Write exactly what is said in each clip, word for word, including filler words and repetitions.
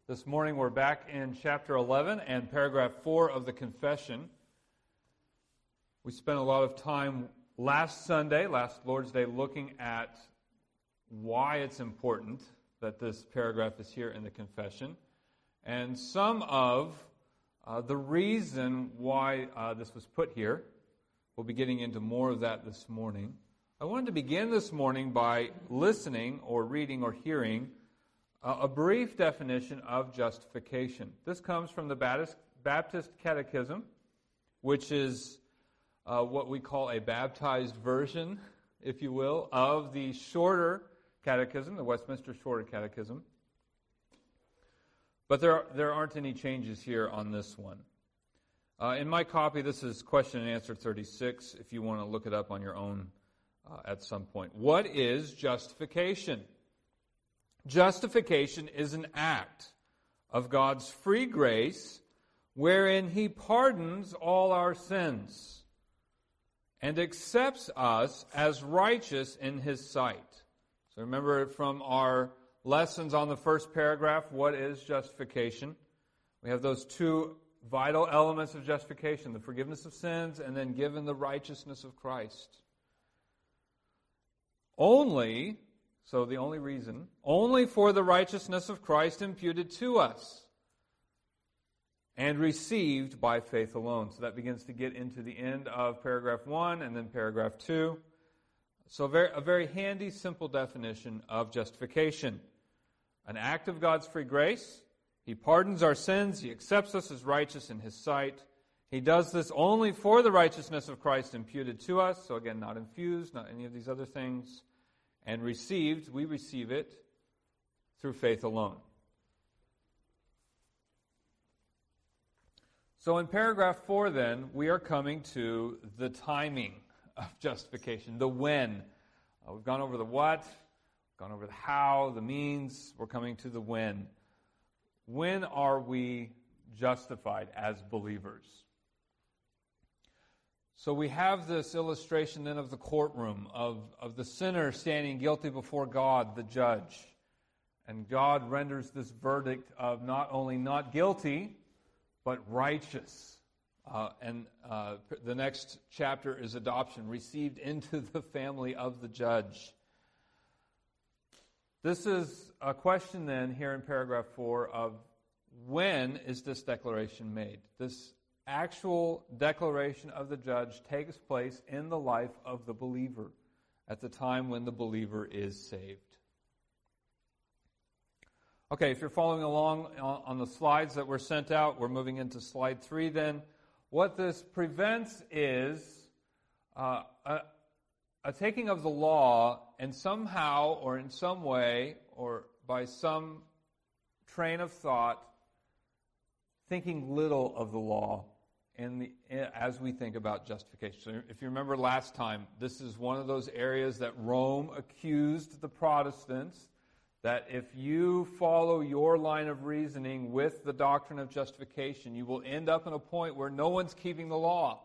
This morning we're back in chapter eleven and paragraph four of the Confession. We spent a lot of time last Sunday, last Lord's Day, looking at why it's important that this paragraph is here in the Confession, and some of uh, the reason why uh, this was put here. We'll be getting into more of that this morning. I wanted to begin this morning by listening or reading or hearing uh, a brief definition of justification. This comes from the Baptist, Baptist Catechism, which is uh, what we call a baptized version, if you will, of the shorter catechism, the Westminster Shorter Catechism. But there, there aren't any changes here on this one. Uh, in my copy, this is question and answer thirty-six, if you want to look it up on your own uh, at some point. What is justification? Justification is an act of God's free grace wherein He pardons all our sins and accepts us as righteous in His sight. So remember from our lessons on the first paragraph, what is justification? We have those two vital elements of justification, the forgiveness of sins and then given the righteousness of Christ. Only, so the only reason, only for the righteousness of Christ imputed to us and received by faith alone. So that begins to get into the end of paragraph one and then paragraph two. So a very, a very handy, simple definition of justification. An act of God's free grace. He pardons our sins. He accepts us as righteous in His sight. He does this only for the righteousness of Christ imputed to us. So again, not infused, not any of these other things. And received, we receive it through faith alone. So in paragraph four then, we are coming to the timing of justification, the when. Uh, we've gone over the what, gone over the how, the means. We're coming to the when. When are we justified as believers? So we have this illustration then of the courtroom, of, of the sinner standing guilty before God, the judge. And God renders this verdict of not only not guilty, but righteous. Uh, and uh, the next chapter is adoption, received into the family of the judge. This is a question then here in paragraph four of when is this declaration made? This actual declaration of the judge takes place in the life of the believer at the time when the believer is saved. Okay, if you're following along on the slides that were sent out, we're moving into slide three then. What this prevents is uh, a, a taking of the law and somehow or in some way or by some train of thought thinking little of the law in the, as we think about justification. So if you remember last time, this is one of those areas that Rome accused the Protestants that if you follow your line of reasoning with the doctrine of justification, you will end up in a point where no one's keeping the law.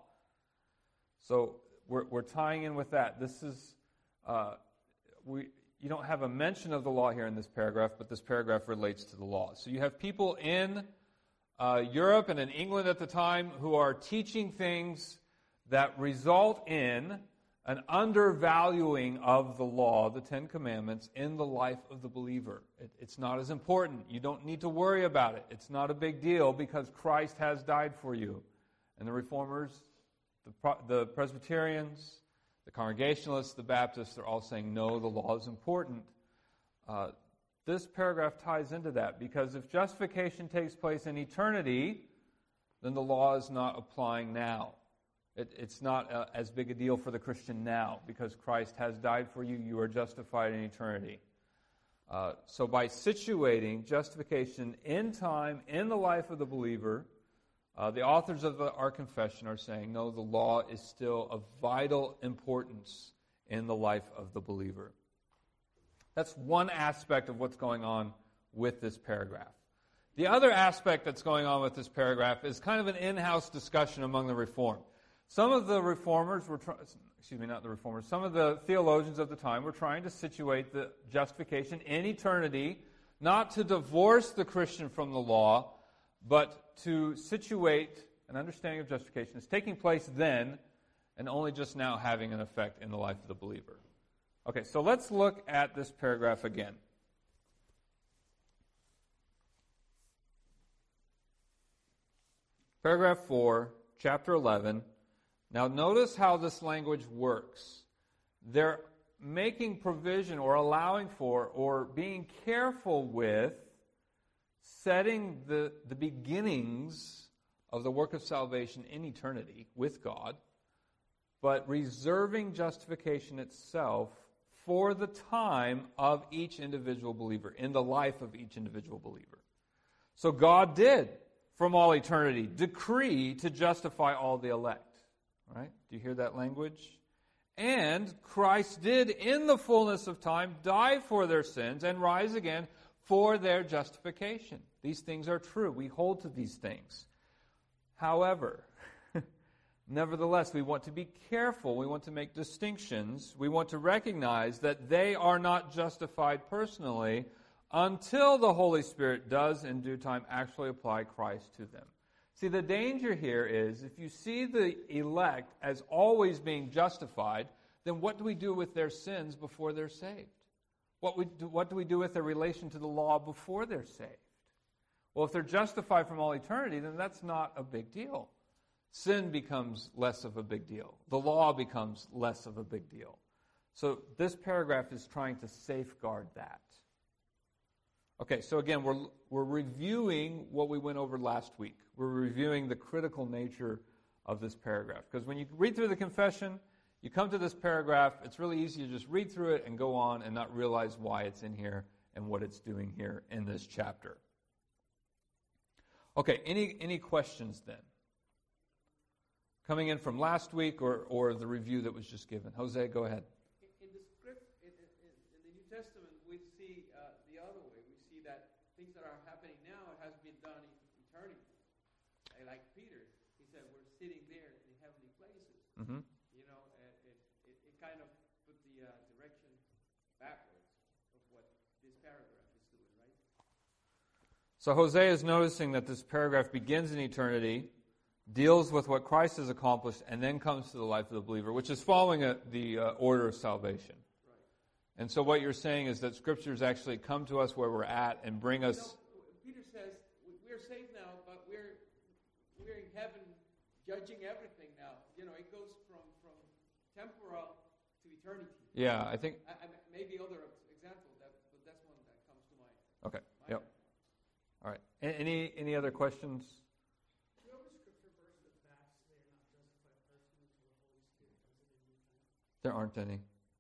So we're, we're tying in with that. This is, uh, we you don't have a mention of the law here in this paragraph, but this paragraph relates to the law. So you have people in uh, Europe and in England at the time who are teaching things that result in an undervaluing of the law, the Ten Commandments, in the life of the believer. It, it's not as important. You don't need to worry about it. It's not a big deal because Christ has died for you. And the Reformers, the, the Presbyterians, the Congregationalists, the Baptists, they're all saying, no, the law is important. Uh, this paragraph ties into that because if justification takes place in eternity, then the law is not applying now. It, it's not uh, as big a deal for the Christian now because Christ has died for you. You are justified in eternity. Uh, so by situating justification in time, in the life of the believer, uh, the authors of the, our confession are saying, no, the law is still of vital importance in the life of the believer. That's one aspect of what's going on with this paragraph. The other aspect that's going on with this paragraph is kind of an in-house discussion among the Reformed. Some of the reformers were, try- excuse me, not the reformers, some of the theologians of the time were trying to situate the justification in eternity, not to divorce the Christian from the law, but to situate an understanding of justification as taking place then and only just now having an effect in the life of the believer. Okay, so let's look at this paragraph again. Paragraph four, chapter eleven. Now notice how this language works. They're making provision or allowing for or being careful with setting the, the beginnings of the work of salvation in eternity with God, but reserving justification itself for the time of each individual believer, in the life of each individual believer. So God did, from all eternity, decree to justify all the elect. Right? Do you hear that language? And Christ did, in the fullness of time, die for their sins and rise again for their justification. These things are true. We hold to these things. However, nevertheless, we want to be careful. We want to make distinctions. We want to recognize that they are not justified personally until the Holy Spirit does, in due time, actually apply Christ to them. See, the danger here is if you see the elect as always being justified, then what do we do with their sins before they're saved? What, we do, what do we do with their relation to the law before they're saved? Well, if they're justified from all eternity, then that's not a big deal. Sin becomes less of a big deal. The law becomes less of a big deal. So this paragraph is trying to safeguard that. Okay, so again, we're we're reviewing what we went over last week. We're reviewing the critical nature of this paragraph. Because when you read through the confession, you come to this paragraph, it's really easy to just read through it and go on and not realize why it's in here and what it's doing here in this chapter. Okay, any any questions then? Coming in from last week or, or the review that was just given. Jose, go ahead. In the script, in, in, in the New Testament, we see uh, the other way. We see that things that are happening now has been done in eternity. Like Peter, he said, we're sitting there in heavenly places. Mm-hmm. You know, and it, it, it kind of put the uh, direction backwards of what this paragraph is doing, right? So Hosea is noticing that this paragraph begins in eternity, deals with what Christ has accomplished, and then comes to the life of the believer, which is following a, the uh, order of salvation. Right. And so what you're saying is that Scriptures actually come to us where we're at and bring us... You know, Peter says, we're saved now, but we're we're in heaven judging everything now. You know, it goes from, from temporal to eternity. Yeah, I think... I, I, maybe other examples, that, but that's one that comes to mind. Okay, yep. All right. A- Any, any other questions? There aren't any.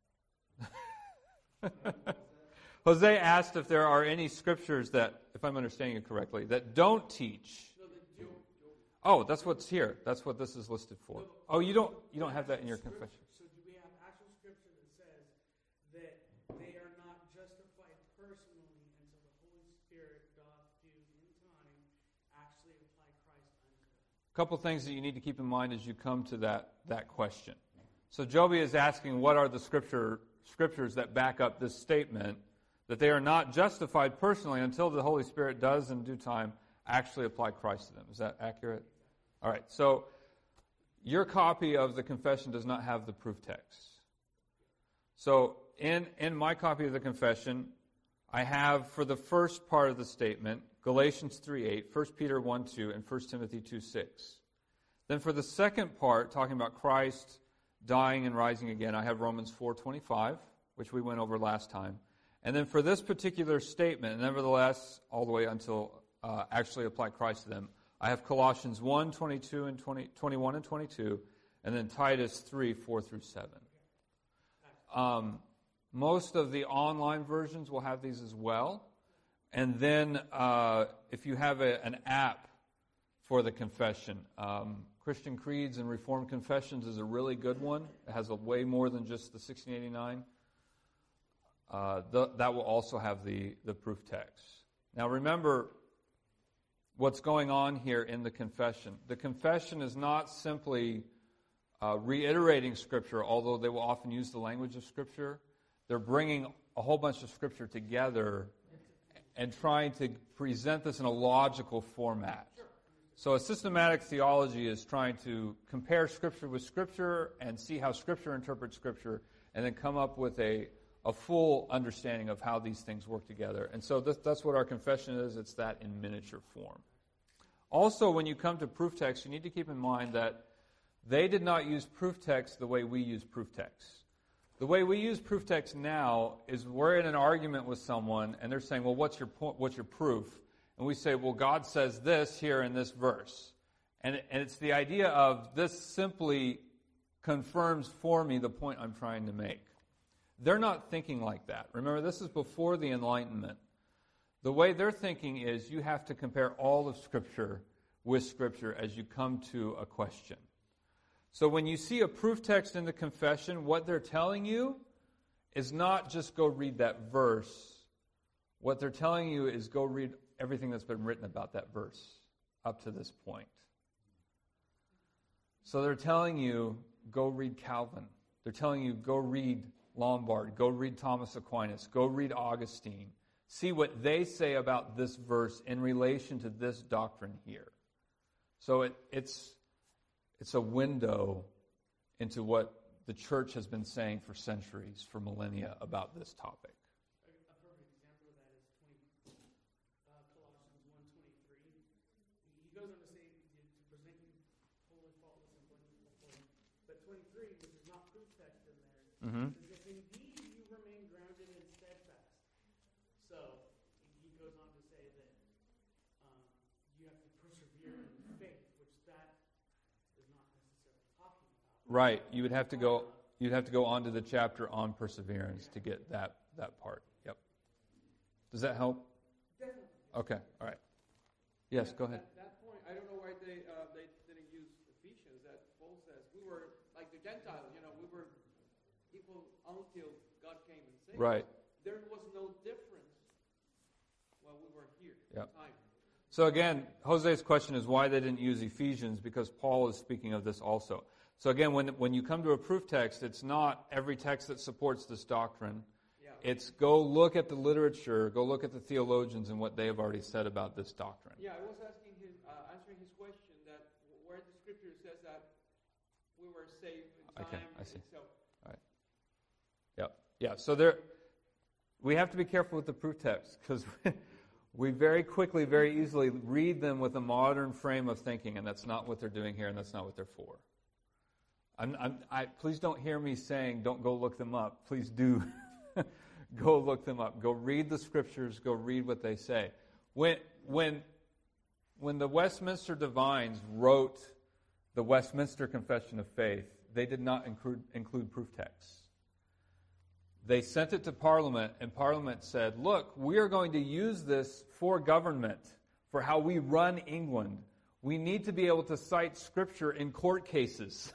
Jose asked if there are any scriptures that, if I'm understanding it correctly, that don't teach. Oh, that's what's here. That's what this is listed for. Oh, you don't you don't have that in your confession. So do we have actual scripture that says that they are not justified personally until the Holy Spirit doth do in time actually apply Christ unto them? A couple things that you need to keep in mind as you come to that, that question. So Joby is asking, what are the scripture scriptures that back up this statement that they are not justified personally until the Holy Spirit does in due time actually apply Christ to them? Is that accurate? All right, so your copy of the confession does not have the proof text. So in, in my copy of the confession, I have for the first part of the statement, Galatians three eight, First Peter one two, and First Timothy two six. Then for the second part, talking about Christ dying and rising again, I have Romans four twenty-five, which we went over last time. And then for this particular statement, nevertheless, all the way until uh, actually apply Christ to them, I have Colossians one twenty-two and twenty, twenty-one and twenty-two, and then Titus three four through seven. Um, most of the online versions will have these as well. And then uh, if you have a, an app for the confession, um, Christian Creeds and Reformed Confessions is a really good one. It has a way more than just the sixteen eighty-nine. Uh, the, that will also have the, the proof text. Now remember what's going on here in the confession. The confession is not simply uh, reiterating Scripture, although they will often use the language of Scripture. They're bringing a whole bunch of Scripture together and trying to present this in a logical format. So a systematic theology is trying to compare Scripture with Scripture and see how Scripture interprets Scripture, and then come up with a, a full understanding of how these things work together. And so this, that's what our confession is. It's that in miniature form. Also, when you come to proof text, you need to keep in mind that they did not use proof text the way we use proof text. The way we use proof text now is we're in an argument with someone, and they're saying, well, what's your point, what's your proof? And we say, well, God says this here in this verse. And, and it's the idea of this simply confirms for me the point I'm trying to make. They're not thinking like that. Remember, this is before the Enlightenment. The way they're thinking is you have to compare all of Scripture with Scripture as you come to a question. So when you see a proof text in the confession, what they're telling you is not just go read that verse. What they're telling you is go read everything that's been written about that verse up to this point. So they're telling you, go read Calvin. They're telling you, go read Lombard. Go read Thomas Aquinas. Go read Augustine. See what they say about this verse in relation to this doctrine here. So it, it's, it's a window into what the church has been saying for centuries, for millennia, about this topic. A perfect example of that is twenty, uh, Colossians one twenty-three. He goes on to say to present you wholly faultless and blameless before him. But twenty-three, which is not proof text in there, Mm-hmm. says, if indeed you remain grounded and steadfast. So he goes on to say that um, you have to persevere in faith, which that is not necessarily talking about. Right. You would have to go you'd have to go on to the chapter on perseverance to get that, that part. Yep. Does that help? Definitely. Okay. All right. Yes, go ahead. At that point, I don't know why they uh, they didn't use Ephesians. That Paul says we were like the Gentiles. You know, we were equal until God came and saved Right. us. There was no difference while we were here. Yep. Time. So again, Jose's question is why they didn't use Ephesians, because Paul is speaking of this also. So again, when when you come to a proof text, it's not every text that supports this doctrine. Yeah. It's go look at the literature, go look at the theologians and what they have already said about this doctrine. Yeah, I was asking his, uh, answering his question that where the scripture says that we were saved in time Okay, I see. itself. Yep. Yeah, so there, we have to be careful with the proof text because we very quickly, very easily read them with a modern frame of thinking, and that's not what they're doing here, and that's not what they're for. I'm, I'm, I, please don't hear me saying don't go look them up. Please do go look them up. Go read the scriptures. Go read what they say. When, when, when the Westminster Divines wrote the Westminster Confession of Faith, they did not include, include proof texts. They sent it to Parliament, and Parliament said, look, we are going to use this for government, for how we run England. We need to be able to cite Scripture in court cases.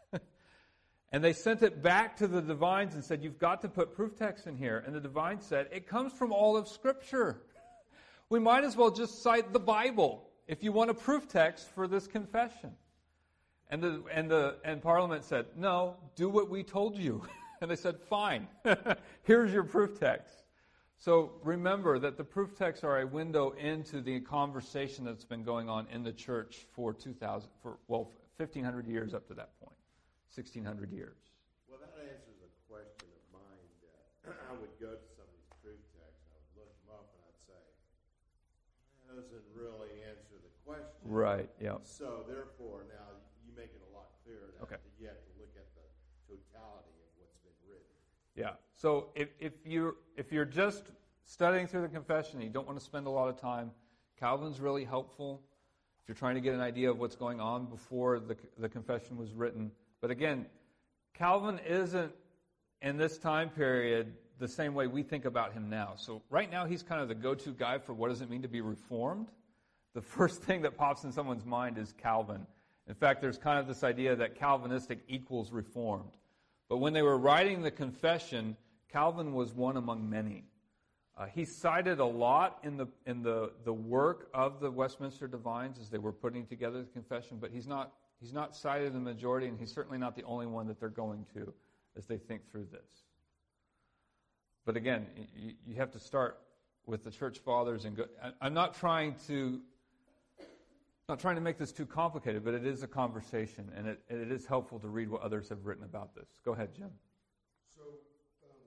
And they sent it back to the divines and said, you've got to put proof text in here. And the divines said, it comes from all of Scripture. We might as well just cite the Bible if you want a proof text for this confession. And the and the and Parliament said, no, do what we told you. And they said, fine, here's your proof text. So remember that the proof texts are a window into the conversation that's been going on in the church for two thousand, for well, fifteen hundred years up to that point, sixteen hundred years. Well, that answers a question of mine. That I would go to some of these proof texts, I would look them up, and I'd say, that doesn't really answer the question. Right, yeah. So therefore, now you make it a lot clearer that, Okay. that you have to look at the totality of what's been written. Yeah. So if, if you're if you're just studying through the confession, you don't want to spend a lot of time, Calvin's really helpful if you're trying to get an idea of what's going on before the the confession was written. But again, Calvin isn't in this time period the same way we think about him now. So right now he's kind of the go-to guy for what does it mean to be reformed. The first thing that pops in someone's mind is Calvin. In fact, there's kind of this idea that Calvinistic equals reformed. But when they were writing the confession, Calvin was one among many. Uh, he cited a lot in the in the, the work of the Westminster Divines as they were putting together the confession, but he's not he's not cited the majority, and he's certainly not the only one that they're going to as they think through this. But again, you, you have to start with the church fathers. And go, I, I'm not trying to not trying to make this too complicated, but it is a conversation, and it, it is helpful to read what others have written about this. Go ahead, Jim. So, um,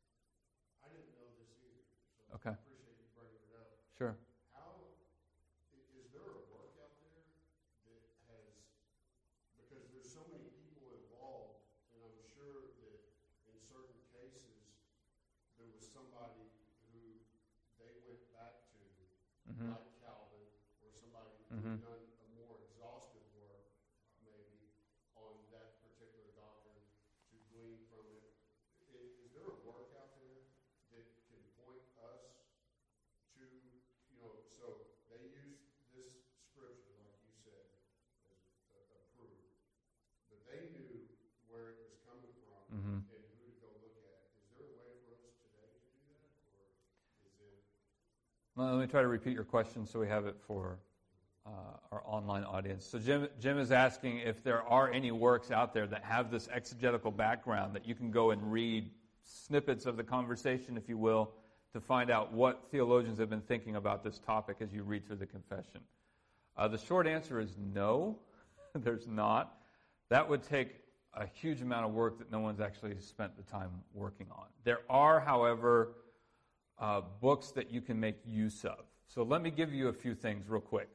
I didn't know this either, so Okay. I appreciate you bringing it up. Sure. How, is there a work out there that has, because there's so many people involved, and I'm sure that in certain cases, there was somebody who they went back to, Mm-hmm. like Calvin, or somebody who Mhm. had done a more exhaustive work, maybe, on that particular doctrine to glean from it. Is, is there a work out there that can point us to, you know, so they use this scripture, like you said, as a, a proof, but they knew where it was coming from Mm-hmm. and who to go look at. Is there a way for us today to do that, or is it? Well, let me try to repeat your question so we have it for uh, our online audience. So Jim, Jim is asking if there are any works out there that have this exegetical background that you can go and read snippets of the conversation, if you will, to find out what theologians have been thinking about this topic as you read through the confession. Uh, the short answer is no, there's not. That would take a huge amount of work that no one's actually spent the time working on. There are, however, Uh, books that you can make use of. So let me give you a few things real quick.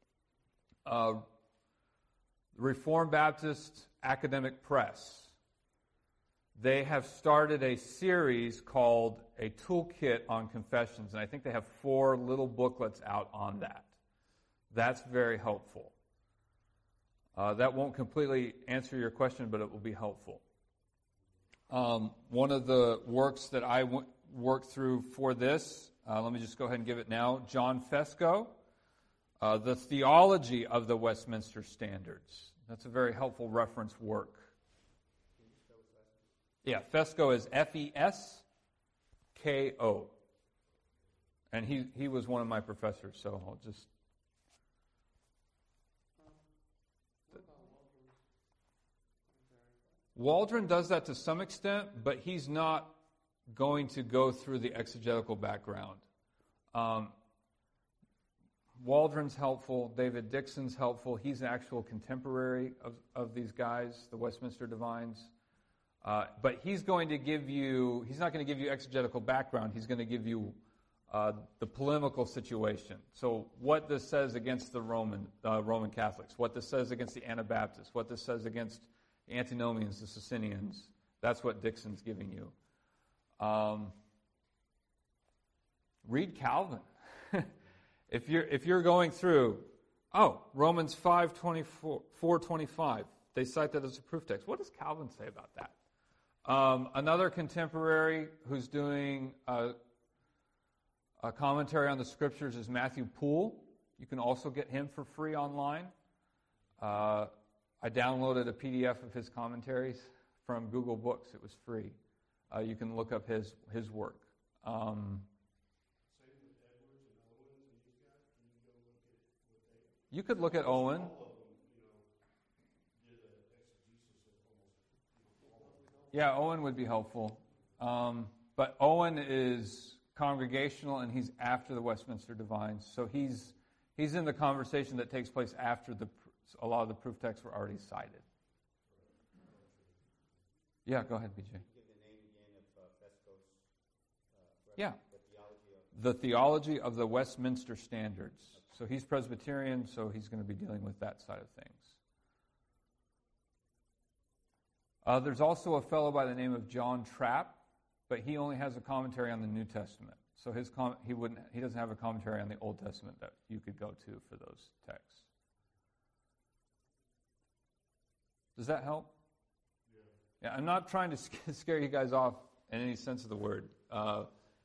Uh, Reformed Baptist Academic Press. They have started a series called A Toolkit on Confessions, and I think they have four little booklets out on that. That's very helpful. Uh, that won't completely answer your question, but it will be helpful. Um, one of the works that I w- worked through for this, uh, let me just go ahead and give it now, John Fesco, uh, The Theology of the Westminster Standards. That's a very helpful reference work. Yeah, Fesco is F E S K O. And he, he was one of my professors, so I'll just... Waldron does that to some extent, but he's not going to go through the exegetical background. Um, Waldron's helpful. David Dixon's helpful. He's an actual contemporary of, of these guys, the Westminster Divines. Uh, but he's going to give you, he's not going to give you exegetical background. He's going to give you uh, the polemical situation. So what this says against the Roman uh, Roman Catholics, what this says against the Anabaptists, what this says against the Antinomians, the Socinians. That's what Dixon's giving you. Um, read Calvin. if you're if you're going through, oh, Romans five twenty-four, four twenty-five, they cite that as a proof text. What does Calvin say about that? Um, another contemporary who's doing a, a commentary on the Scriptures is Matthew Poole. You can also get him for free online. Uh, I downloaded a P D F of his commentaries from Google Books. It was free. Uh, you can look up his his work. Um, Same with Edwards and Owens and these guys. Can you go look at what they? you could look at Owen. All of them, you know, did an exegesis of almost, you know, all of them. Yeah, Owen would be helpful. Um, but Owen is congregational, and he's after the Westminster Divines, so he's he's in the conversation that takes place after the a lot of the proof texts were already cited. Yeah, go ahead, B J. Give the name again of uh, Fesco's uh, Yeah. the theology of The Theology of the Westminster Standards. So he's Presbyterian, so he's going to be dealing with that side of things. Uh, there's also a fellow by the name of John Trapp, but he only has a commentary on the New Testament. So his com- he wouldn't he doesn't have a commentary on the Old Testament that you could go to for those texts. Does that help? Yeah. Yeah, I'm not trying to scare you guys off in any sense of the word. Uh,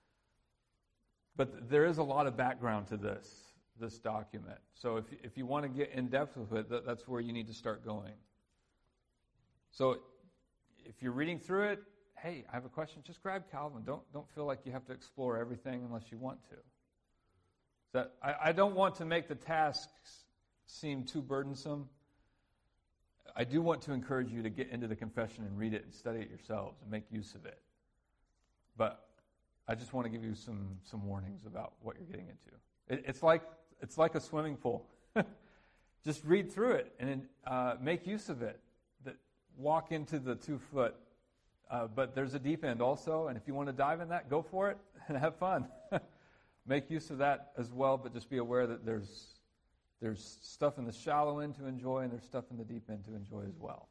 but there is a lot of background to this, this document. So if, if you want to get in depth with it, that, that's where you need to start going. So if you're reading through it, hey, I have a question, just grab Calvin. Don't, don't feel like you have to explore everything unless you want to. That, I, I don't want to make the tasks seem too burdensome. I do want to encourage you to get into the confession and read it and study it yourselves and make use of it. But I just want to give you some some warnings about what you're getting into. It, it's like it's like a swimming pool. Just read through it and uh, make use of it. That walk into the two foot, uh, but there's a deep end also, and if you want to dive in that, go for it and have fun. Make use of that as well, but just be aware that there's there's stuff in the shallow end to enjoy, and there's stuff in the deep end to enjoy as well.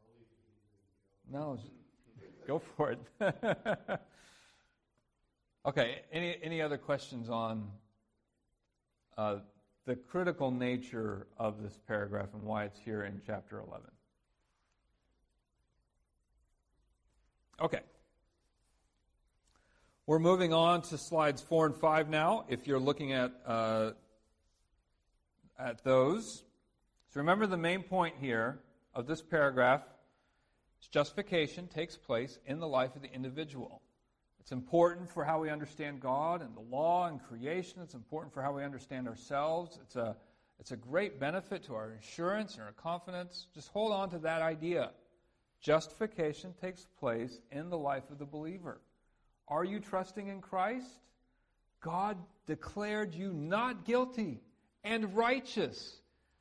No, go for it. Okay, any any other questions on uh, the critical nature of this paragraph and why it's here in chapter eleven? Okay. We're moving on to slides four and five now, if you're looking at uh, at those. So remember the main point here of this paragraph is justification takes place in the life of the individual. It's important for how we understand God and the law and creation. It's important for how we understand ourselves. It's a, it's a great benefit to our assurance and our confidence. Just hold on to that idea. Justification takes place in the life of the believer. Are you trusting in Christ? God declared you not guilty and righteous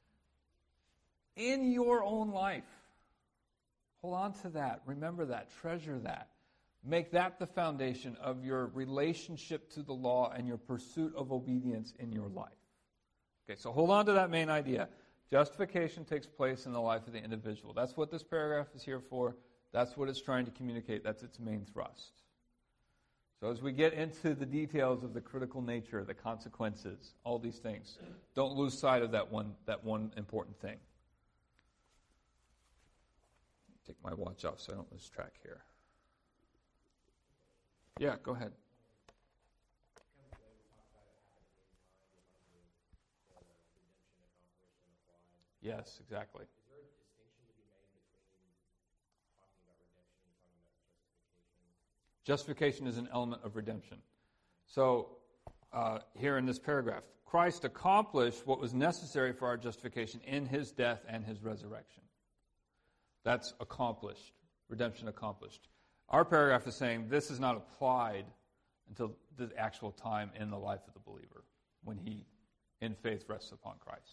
in your own life. Hold on to that. Remember that. Treasure that. Make that the foundation of your relationship to the law and your pursuit of obedience in your life. Okay, so hold on to that main idea. Justification takes place in the life of the individual. That's what this paragraph is here for. That's what it's trying to communicate. That's its main thrust. So as we get into the details of the critical nature, the consequences, all these things, don't lose sight of that one, that one important thing. Take my watch off so I don't lose track here. Yeah, go ahead. Yes, exactly. Is there a distinction to be made between talking about redemption and talking about justification? Justification is an element of redemption. So, uh, here in this paragraph, Christ accomplished what was necessary for our justification in his death and his resurrection. That's accomplished. Redemption accomplished. Our paragraph is saying this is not applied until the actual time in the life of the believer, when he, in faith, rests upon Christ.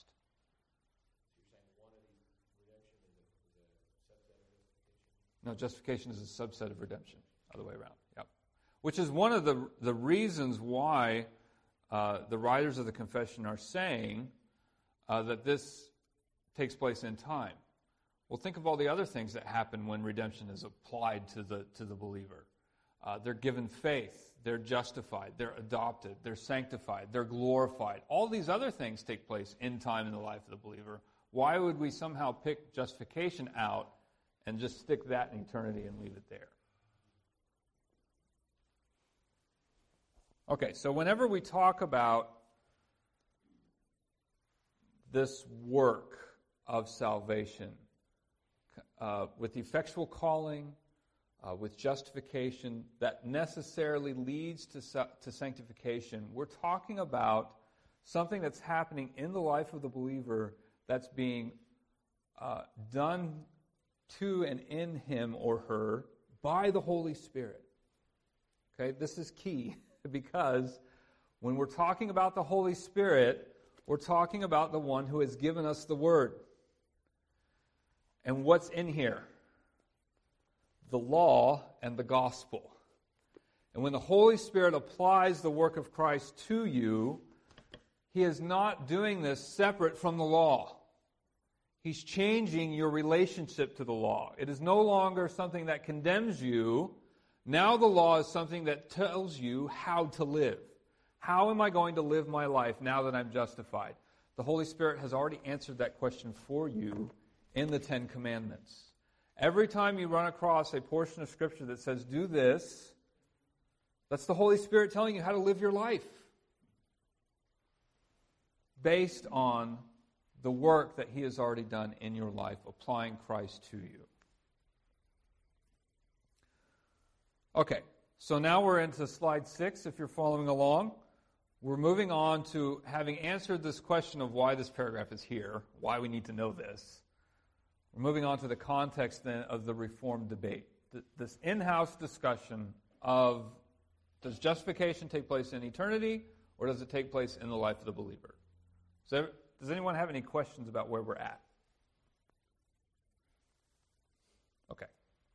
No, justification is a subset of redemption, other way around. Yep. Which is one of the the reasons why uh, the writers of the confession are saying uh, that this takes place in time. Well, think of all the other things that happen when redemption is applied to the to the believer. Uh, they're given faith, they're justified, they're adopted, they're sanctified, they're glorified. All these other things take place in time in the life of the believer. Why would we somehow pick justification out and just stick that in eternity and leave it there? Okay, so whenever we talk about this work of salvation, uh, with the effectual calling, uh, with justification, that necessarily leads to, sa- to sanctification, we're talking about something that's happening in the life of the believer that's being uh, done to and in him or her by the Holy Spirit. Okay, this is key because when we're talking about the Holy Spirit, we're talking about the one who has given us the Word. And what's in here? The law and the gospel. And when the Holy Spirit applies the work of Christ to you, he is not doing this separate from the law. He's changing your relationship to the law. It is no longer something that condemns you. Now the law is something that tells you how to live. How am I going to live my life now that I'm justified? The Holy Spirit has already answered that question for you in the Ten Commandments. Every time you run across a portion of Scripture that says, do this, that's the Holy Spirit telling you how to live your life based on the work that he has already done in your life, applying Christ to you. Okay, so now we're into slide six, if you're following along. We're moving on to having answered this question of why this paragraph is here, why we need to know this. We're moving on to the context then of the Reformed debate, this in-house discussion of Does justification take place in eternity, or does it take place in the life of the believer? So, does anyone have any questions about where we're at? Okay.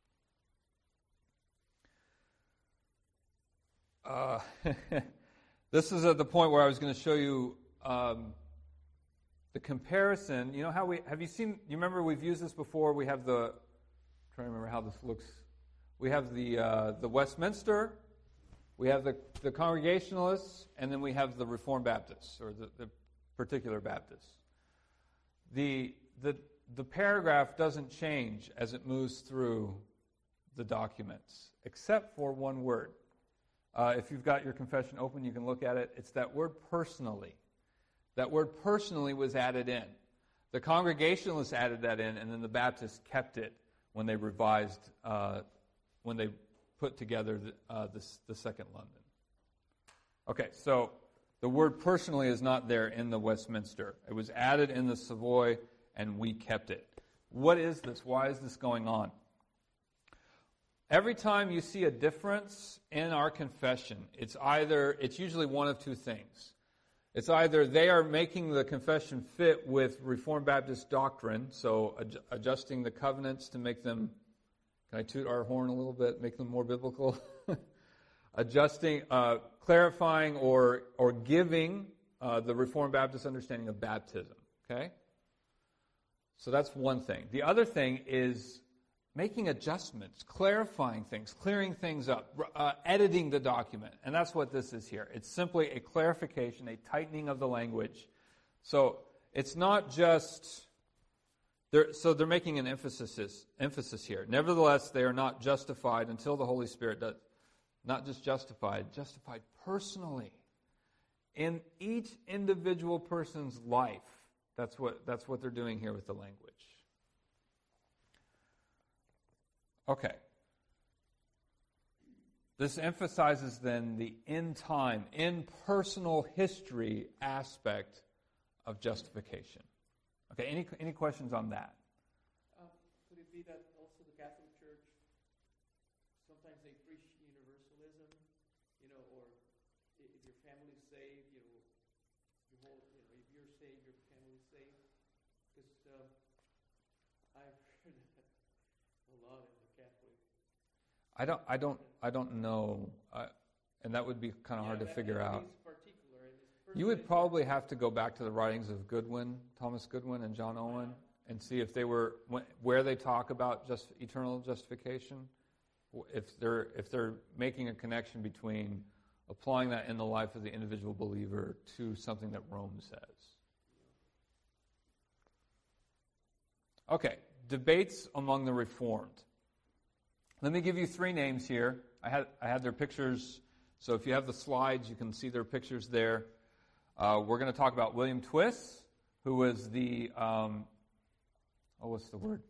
Uh, this is at the point where I was going to show you um, the comparison. You know how we, have you seen, you remember we've used this before, we have the, I'm trying to remember how this looks. We have the uh, the Westminster, we have the, the Congregationalists, and then we have the Reformed Baptists, or the, the particular Baptists. The, the, the paragraph doesn't change as it moves through the documents, except for one word. Uh, if you've got your confession open, you can look at it. It's that word personally. That word personally was added in. The Congregationalists added that in, and then the Baptists kept it when they revised, uh, when they put together the, uh, the, the Second London. Okay, so the word personally is not there in the Westminster. It was added in the Savoy, and we kept it. What is this? Why is this going on? Every time you see a difference in our confession, it's either, it's usually one of two things. It's either they are making the confession fit with Reformed Baptist doctrine, so ad- adjusting the covenants to make them, can I toot our horn a little bit, make them more biblical? adjusting, uh, clarifying or, or giving uh, the Reformed Baptist understanding of baptism, okay? So that's one thing. The other thing is making adjustments, clarifying things, clearing things up, uh, editing the document. And that's what this is here. It's simply a clarification, a tightening of the language. So it's not just, they're, so they're making an emphasis, emphasis here. Nevertheless, they are not justified until the Holy Spirit does, not just justified, justified personally. In each individual person's life. That's what, that's what they're doing here with the language. Okay. This emphasizes then the in-time, in-personal history aspect of justification. Okay, any any questions on that? Um, could it be that also the Catholic Church, sometimes they preach universalism, you know, or if your family's saved, you know, your whole, you know, if you're saved, your family's saved? Because um, I've heard that a lot in the Catholic. I don't, I don't, I don't know, uh, and that would be kind of Yeah, hard to that- figure that out. is particular, and it's You would personally- probably have to go back to the writings of Goodwin, Thomas Goodwin, and John Owen, and see if they were where they talk about just eternal justification. If they're if they're making a connection between applying that in the life of the individual believer to something that Rome says. Okay, debates among the Reformed. Let me give you three names here. I had I had their pictures, so if you have the slides, you can see their pictures there. Uh, we're going to talk about William Twiss, who was the, um, oh, what's the word?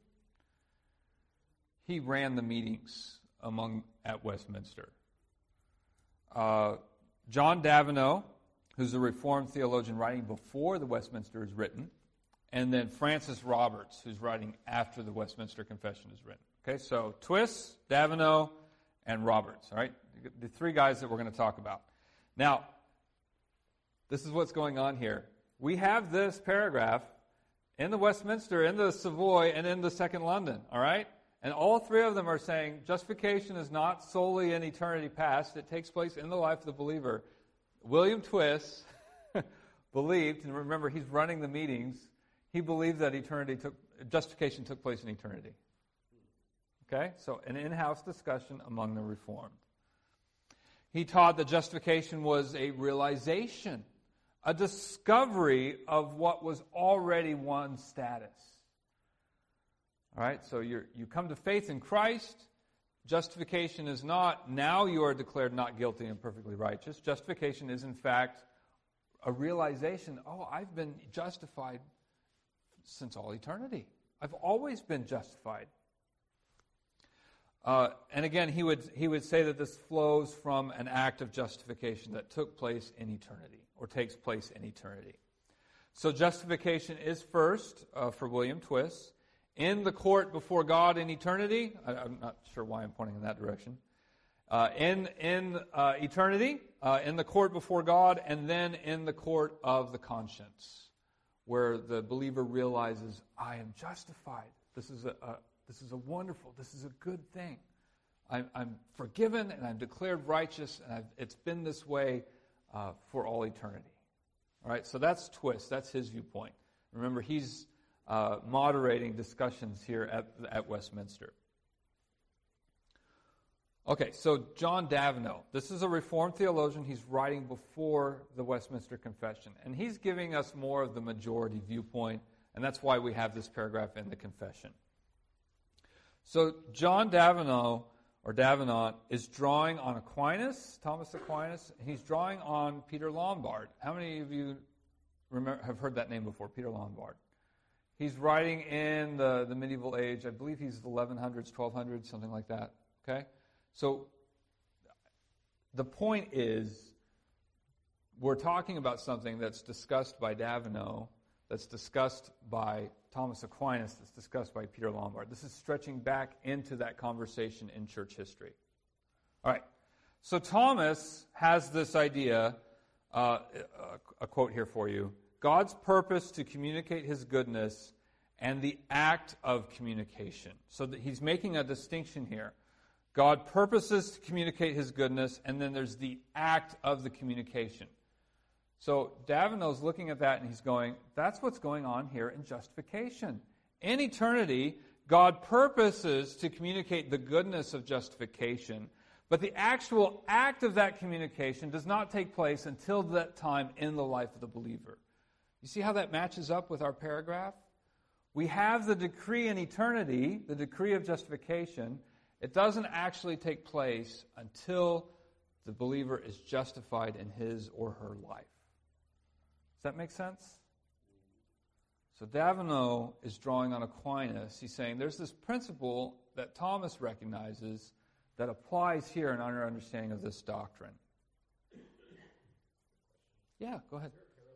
He ran the meetings among at Westminster. Uh, John Davenant, who's a Reformed theologian writing before the Westminster is written, and then Francis Roberts, who's writing after the Westminster Confession is written. Okay, so Twiss, Davenant, and Roberts, all right? The three guys that we're going to talk about. Now, this is what's going on here. We have this paragraph in the Westminster, in the Savoy, and in the Second London, all right? And all three of them are saying justification is not solely in eternity past. It takes place in the life of the believer. William Twiss believed, and remember, he's running the meetings, he believed that eternity took, justification took place in eternity. Okay? So an in-house discussion among the Reformed. He taught that justification was a realization, a discovery of what was already one's status. All right, so you you come to faith in Christ. Justification is not, now you are declared not guilty and perfectly righteous. Justification is, in fact, a realization, oh, I've been justified since all eternity. I've always been justified. Uh, and again, he would he would say that this flows from an act of justification that took place in eternity, or takes place in eternity. So justification is first, uh, for William Twiss, in the court before God in eternity. I, I'm not sure why I'm pointing in that direction. uh, in in uh, eternity, uh, in the court before God, and then in the court of the conscience, where the believer realizes, I am justified. This is a, a this is a wonderful, this is a good thing. I'm, I'm forgiven and I'm declared righteous, and I've, it's been this way uh, for all eternity. All right, so that's Twist. That's his viewpoint. Remember, he's uh, moderating discussions here at, at Westminster. Okay, so John Davenant. This is a Reformed theologian. He's writing before the Westminster Confession, and he's giving us more of the majority viewpoint, and that's why we have this paragraph in the Confession. So John Davenant, or Davenant, is drawing on Aquinas, Thomas Aquinas, and he's drawing on Peter Lombard. How many of you remember, have heard that name before, Peter Lombard? He's writing in the, the medieval age. I believe he's eleven hundreds, twelve hundreds, something like that. Okay? So the point is, we're talking about something that's discussed by Davenant, that's discussed by Thomas Aquinas, that's discussed by Peter Lombard. This is stretching back into that conversation in church history. All right. So Thomas has this idea, uh, a, a quote here for you. God's purpose to communicate his goodness and the act of communication. So that he's making a distinction here. God purposes to communicate his goodness, and then there's the act of the communication. So Davenant's looking at that and he's going, that's what's going on here in justification. In eternity, God purposes to communicate the goodness of justification, but the actual act of that communication does not take place until that time in the life of the believer. You see how that matches up with our paragraph? We have the decree in eternity, the decree of justification. It doesn't actually take place until the believer is justified in his or her life. Does that make sense? So Davenant is drawing on Aquinas. He's saying there's this principle that Thomas recognizes that applies here in our understanding of this doctrine. Yeah, go ahead.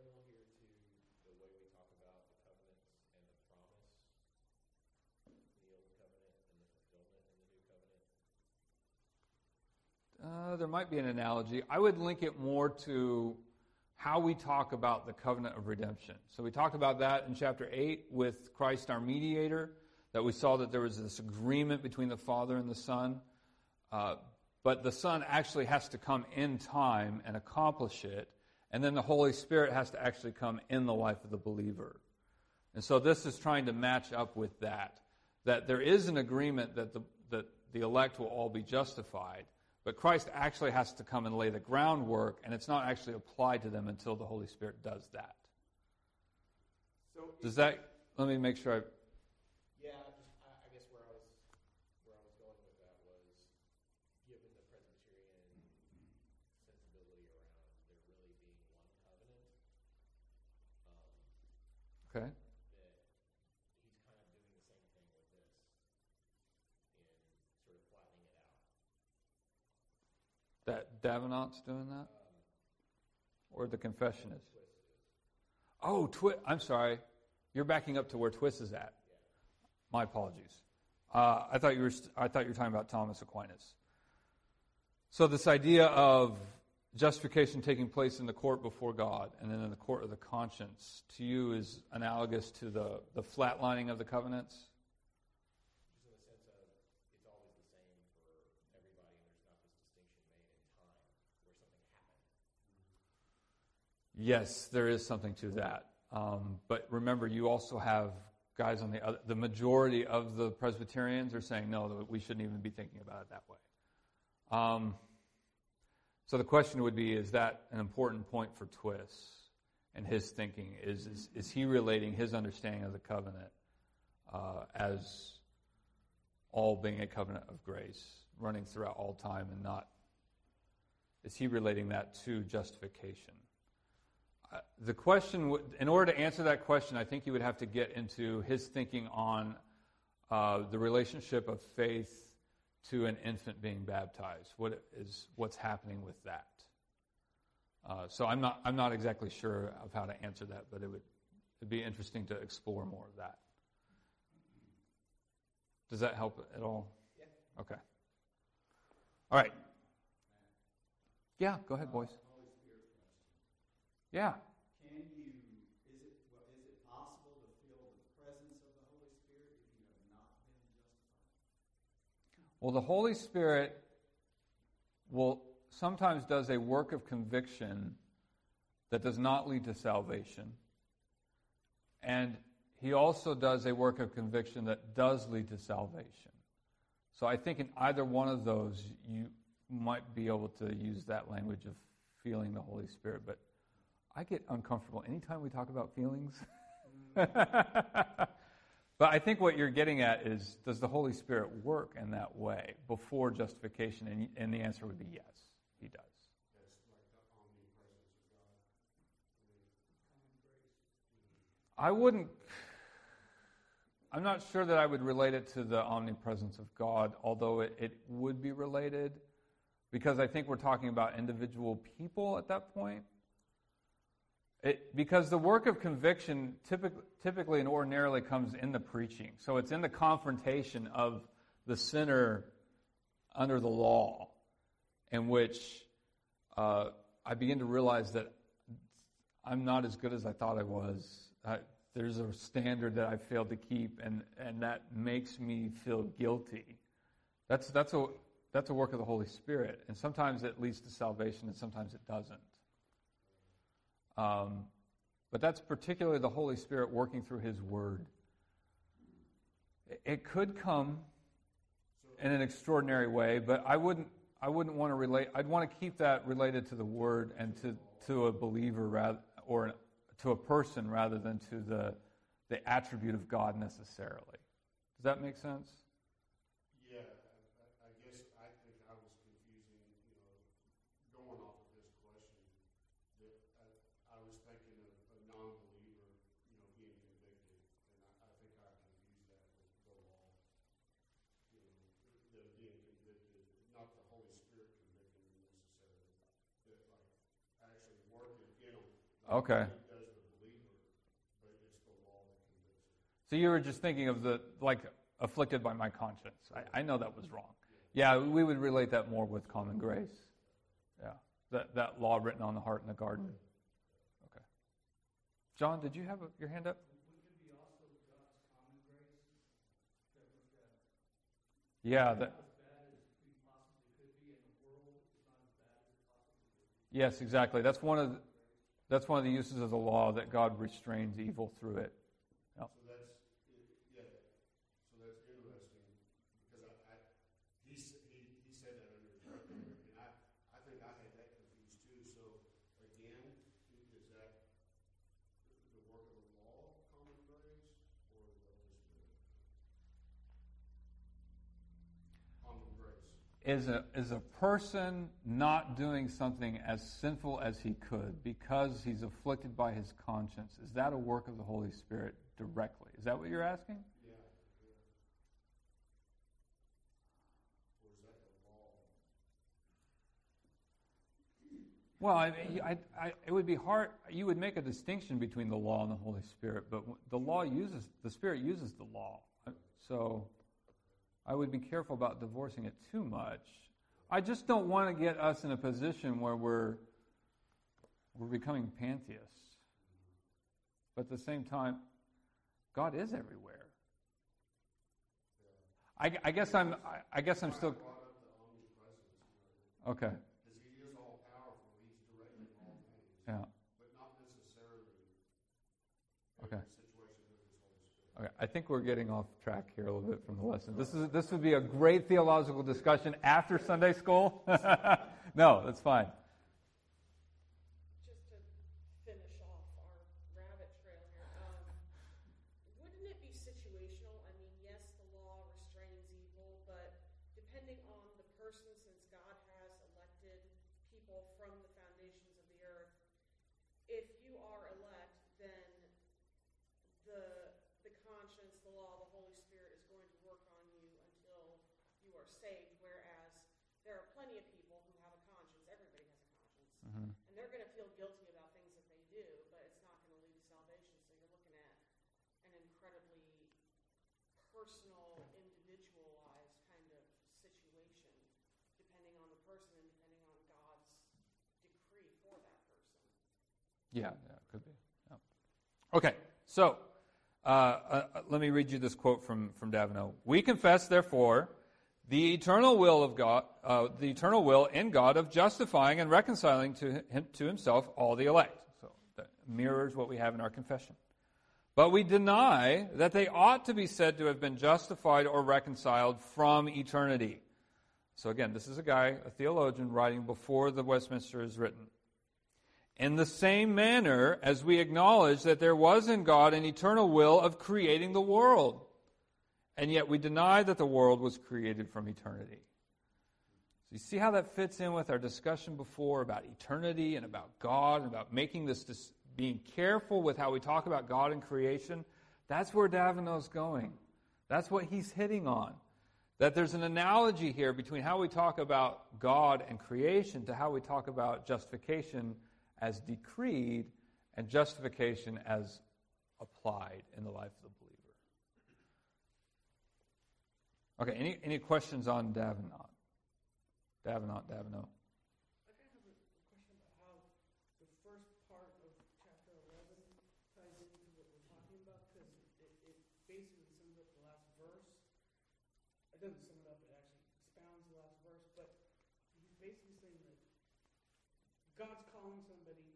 Uh, there might be an analogy. I would link it more to how we talk about the covenant of redemption. So we talked about that in chapter eight with Christ our mediator, that we saw that there was this agreement between the Father and the Son. Uh, but the Son actually has to come in time and accomplish it, and then the Holy Spirit has to actually come in the life of the believer. And so this is trying to match up with that, that there is an agreement that the, that the elect will all be justified, but Christ actually has to come and lay the groundwork, and it's not actually applied to them until the Holy Spirit does that. So Does that, let me make sure I... Yeah, just, I, I guess where I was where I was going with that was, given the Presbyterian sensibility around there really being one covenant, um, Okay. that he's kind of doing the same thing with this, in sort of flattening it out. That Davenant's doing that? Or the confession is? Oh, Twi- I'm sorry. You're backing up to where Twist is at. My apologies. Uh, I thought you were. St- I thought you were talking about Thomas Aquinas. So this idea of justification taking place in the court before God and then in the court of the conscience, to you is analogous to the, the flatlining of the covenants? Just in the sense of it's always the same for everybody, and there's not this distinction made in time where something happened. Yes, there is something to that. Um, but remember, you also have guys on the other, the majority of the Presbyterians are saying, no, that we shouldn't even be thinking about it that way. Um, so the question would be, is that an important point for Twist and his thinking? Is, is, is he relating his understanding of the covenant uh, as all being a covenant of grace, running throughout all time, and not, is he relating that to justification? Uh, the question, w- in order to answer that question, I think you would have to get into his thinking on uh, the relationship of faith to an infant being baptized. What is what's happening with that? Uh, so I'm not I'm not exactly sure of how to answer that, but it would it'd be interesting to explore more of that. Does that help at all? Yeah. Okay. All right. Yeah, go ahead, boys. Uh, Holy Spirit question. Yeah. Can you, is it, well, is it possible to feel the presence of the Holy Spirit if you have not been justified? Well, the Holy Spirit will sometimes does a work of conviction that does not lead to salvation. And he also does a work of conviction that does lead to salvation. So I think in either one of those, you might be able to use that language of feeling the Holy Spirit. But I get uncomfortable anytime we talk about feelings. But I think what you're getting at is, does the Holy Spirit work in that way before justification? And, and the answer would be yes, he does. That's like the omnipresence of God. I wouldn't, I'm not sure that I would relate it to the omnipresence of God, although it, it would be related, because I think we're talking about individual people at that point. It, because the work of conviction typically, typically and ordinarily comes in the preaching. So it's in the confrontation of the sinner under the law, in which uh, I begin to realize that I'm not as good as I thought I was. I, there's a standard that I failed to keep, and, and that makes me feel guilty. That's that's a that's a work of the Holy Spirit, and sometimes it leads to salvation, and sometimes it doesn't. Um, but that's particularly the Holy Spirit working through His Word. It, it could come in an extraordinary way, but I wouldn't. I wouldn't want to relate. I'd want to keep that related to the Word and to, to a believer, rather, or to a person, rather than to the the attribute of God necessarily. Does that make sense? Yeah, I, I guess I think I was confusing, you know, going off of this question, that I, I was thinking of a non-believer, you know, being convicted, and I, I think I confused that with the law, you know, the being convicted, not the Holy Spirit convicting them necessarily, that like actually working in them. Okay. Does the believer, but it's the law that convicts them. So you were just thinking of the, like, afflicted by my conscience. I, I know that was wrong. Yeah, we would relate that more with common grace. Yeah, that that law written on the heart in the garden. Okay. John, did you have a, your hand up? Wouldn't it be also God's common grace that looked at Yeah. not That, as bad as we possibly could be in the world? It's not as bad as it possibly could be. yes, exactly. That's one of the, that's one of the uses of the law, that God restrains evil through it. Yep. So that's, yeah, so that's interesting, because I, I he, s- he, he said that under his breath there, and I, I think I had that confused too, so again, is that the work of the law, common grace, or the Holy Spirit? Common grace. Is a is a person not doing something as sinful as he could because he's afflicted by his conscience? Is that a work of the Holy Spirit directly? Is that what you're asking? Yeah, yeah. Or is that the law? Well, I, I, I, it would be hard. You would make a distinction between the law and the Holy Spirit, but the law uses the Spirit uses the law. So I would be careful about divorcing it too much. I just don't want to get us in a position where we're we're becoming pantheists. But at the same time, God is everywhere. I, I guess I'm. I, I guess I'm still. I brought up the omnipresence, you know, Okay. because he is all powerful, he's directing all things. Yeah. But not necessarily Okay. every situation with his Holy Spirit. Okay. I think we're getting off track here a little bit from the lesson. This is this would be a great theological discussion after Sunday school. No, that's fine. Just to finish off our rabbit trail here, um, wouldn't it be situational? I mean, yes, the law restrains evil, but depending on the person, since God has elected people from the foundations of the earth, if you are elect, then the the conscience, the law, the Holy Spirit is going to work on you until you are saved, whereas there are plenty of people who have a conscience. Everybody has a conscience. Mhm. And they're going to feel guilty about things that they do, but it's not going to lead to salvation. So you're looking at an incredibly personal, individualized kind of situation, depending on the person and depending on God's Yeah, yeah, it could be. Yeah. Okay, so uh, uh, let me read you this quote from, from Davino. We confess, therefore, the eternal will of God, uh, the eternal will in God of justifying and reconciling to him, to himself all the elect. So that mirrors what we have in our confession. But we deny that they ought to be said to have been justified or reconciled from eternity. So again, this is a guy, a theologian, writing before the Westminster is written. In the same manner as we acknowledge that there was in God an eternal will of creating the world, and yet we deny that the world was created from eternity. So you see how that fits in with our discussion before about eternity and about God and about making this, dis- being careful with how we talk about God and creation? That's where Davino's going. That's what he's hitting on. That there's an analogy here between how we talk about God and creation to how we talk about justification as decreed and justification as applied in the life of the believer. Okay, any any questions on Davenant? Davenant, Davino. I kind of have a question about how the first part of chapter eleven ties into what we're talking about, because it, it basically sums up the last verse. It doesn't sum it up, it actually expounds the last verse, but he's basically saying that God's calling somebody,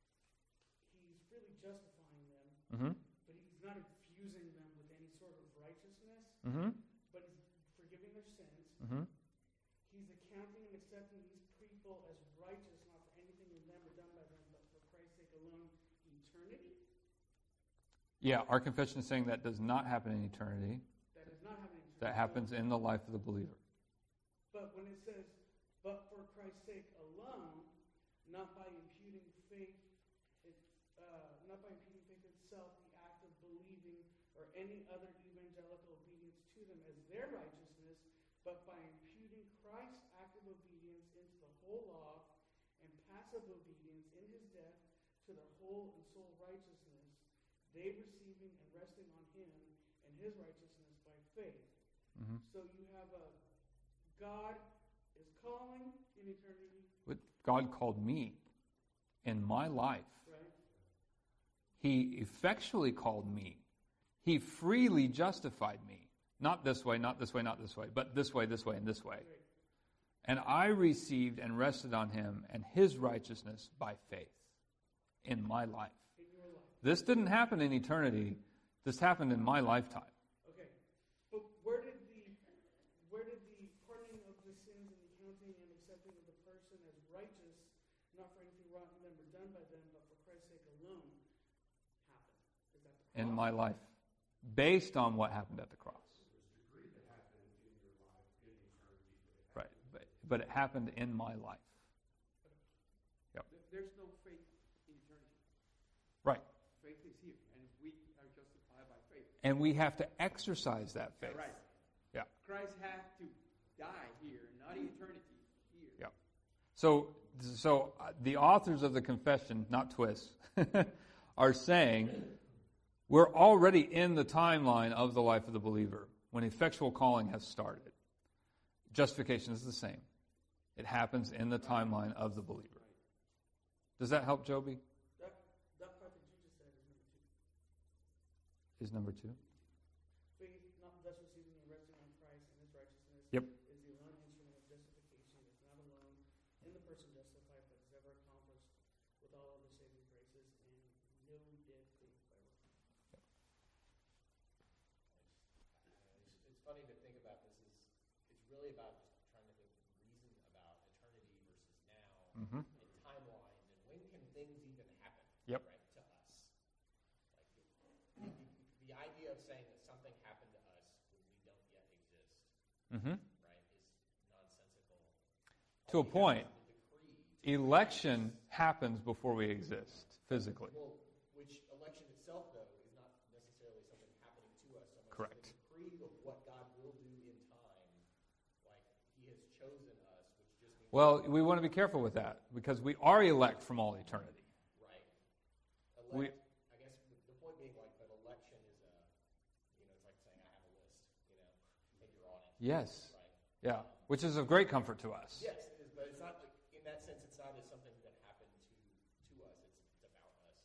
he's really justifying them, Mm-hmm. but he's not infusing them with any sort of righteousness, Mm-hmm. but he's forgiving their sins. Mm-hmm. He's accounting and accepting these people as righteous, not for anything in them or done by them, but for Christ's sake alone, eternity. Yeah, our confession is saying that does not happen in eternity. That does not happen in eternity. That happens in the life of the believer. But when it says, but for Christ's sake alone, not by imputing faith, it, uh, not by imputing faith itself, the act of believing or any other evangelical obedience to them as their righteousness, but by imputing Christ's active obedience into the whole law and passive obedience in his death to their whole and sole righteousness, they receiving and resting on him and his righteousness by faith. Mm-hmm. So you have a God is calling in eternity. But God called me in my life. Right. He effectually called me. He freely justified me. Not this way, not this way, not this way, but this way, this way, and this way. Right. And I received and rested on him and his righteousness by faith in my life. In your life. This didn't happen in eternity. This happened in my lifetime. Okay. But where did the where did the pardoning of the sins and the counting and accepting of the person as righteous, not for anything wrong in them or done by them, but for Christ's sake alone, happen? Is that the cross? In my life. Based on what happened at the cross. Right. But, but it happened in my life. Yep. There's no faith in eternity. Right. Faith is here, and we are justified by faith. And we have to exercise that faith. Right. Yeah. Christ had to die here, not in eternity, here. Yeah. So, so uh, the authors of the confession, not Twist, are saying we're already in the timeline of the life of the believer when effectual calling has started. Justification is the same. It happens in the timeline of the believer. Does that help, Joby? That, that part that you just said is number two. Is number two? Faith, not thus receiving and resting on Christ and his righteousness, Yep. is the alone instrument of justification. It's not alone in the person justified, but is ever accomplished with all other saving graces, and no dead faith by works. It's, it's funny to think about this. Is it's really about just trying to think, reason about eternity versus now, Mm-hmm. and timelines, and when can things even happen? Yep. Right, to us. Like the, the, the idea of saying that something happened to us when we don't yet exist, Mm-hmm. right, is nonsensical. To a All we have point. is the decree to Election happens before we exist physically. Well, which election itself, though, is not necessarily something happening to us. So much Correct. as the decree of what God will do in time, like He has chosen us, which just means Well, we want to be careful with that because we are elect from all eternity. right. Elect, We- I guess the, the point being, like, but election is a, you know, it's like saying I have a list, you know, and you're on it. Yes. Right. Yeah. Which is of great comfort to us. Yes, it is, but it's not like, in that sense. It's not as something that happened to to us. It's, it's about us.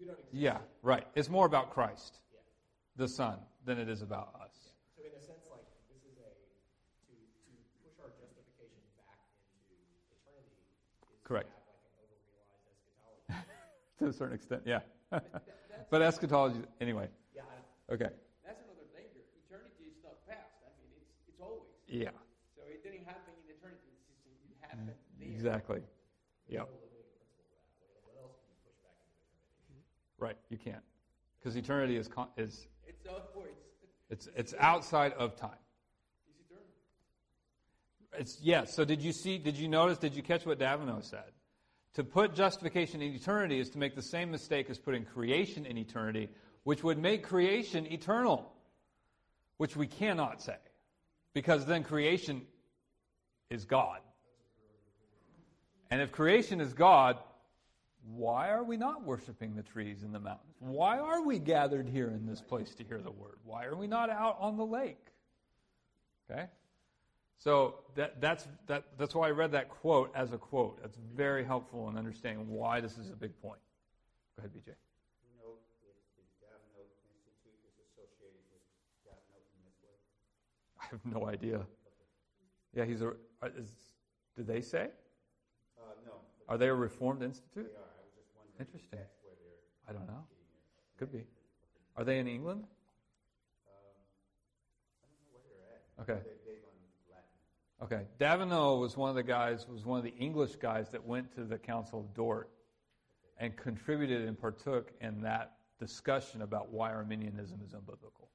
we don't exist. Yeah, right. It's more about Christ, Yeah. the Son, than it is about us. Yeah. So in a sense, like this is a to to push our justification back into eternity is Correct. to have like an overrealized eschatology. To a certain extent, yeah. That- that's, But eschatology, anyway. Yeah, I, Okay. that's another danger. Eternity is not past. I mean, it's it's always. Yeah, So it didn't happen in eternity. It's just, it happened there. exactly. Yeah, there's no limiting principle to that. What, what else can you push back into eternity? right. You can't. Because eternity is, con- is It's always. it's it's outside of time. It's eternal. It's yes. So did you see? Did you notice? Did you catch what Davino said? To put justification in eternity is to make the same mistake as putting creation in eternity, which would make creation eternal, which we cannot say, because then creation is God. And if creation is God, why are we not worshiping the trees and the mountains? Why are we gathered here in this place to hear the word? Why are we not out on the lake? Okay? So that, that's, that, that's why I read that quote as a quote. That's very helpful in understanding why this is a big point. Go ahead, B J. You know if the Davino Institute is associated with Davino in this way? I have no idea. Yeah, he's a. Is, did they say? Uh, no. Are they a Reformed They Institute? are. I was just wondering Interesting. if that's where they're I don't know. getting their Could be. Are they in England? Um, I don't know where they're at. Okay. They're big on Latin. Okay. Davino was one of the guys, was one of the English guys that went to the Council of Dort and contributed and partook in that discussion about why Arminianism is unbiblical.